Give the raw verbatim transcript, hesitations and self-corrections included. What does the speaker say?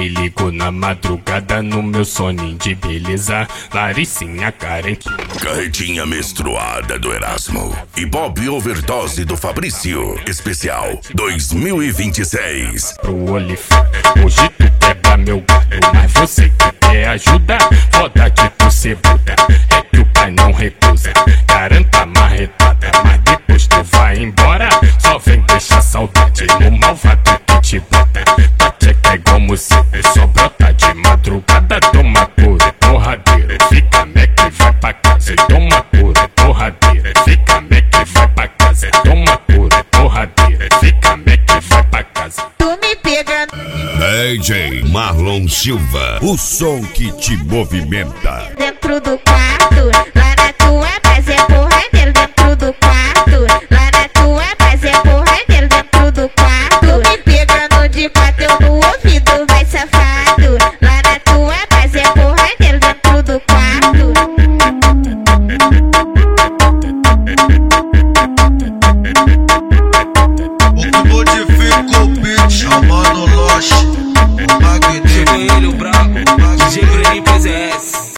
me ligo na madrugada no meu soninho de beleza. Laricinha carente, Carretinha menstruada do Erasmo e Bob Overdose do Fabrício. Especial dois mil e vinte e seis. pro olifante, hoje tu quebra meu gato, mas você que quer ajuda, foda de tu ser Buda, é que o pai não recusa. Garanta a marretada, mas depois tu vai embora, só vem deixar saudade no malvado que te bota. Tua tcheca é igual morcego, só brota de madrugada. Toma cura, torradeiro, fica mec e vai pra casa. Toma cura, torradeiro, fica mec e vai pra casa. Toma cura, torradeiro, fica mec e vai pra casa. Tu me pega D J Marlon Silva, o som que te movimenta. dentro do quarto, lá na tua base é porradeiro dentro do quarto, lá na tua base é porradeiro dentro do quarto. Tu me pegando de quatro eu no ouvido, vai safado, lá na tua base é porradeiro dentro do quarto. O que modifica o beat, chamando Loche, o magnífico. Chegou ele, o brabo, D J Bruninho P Z S.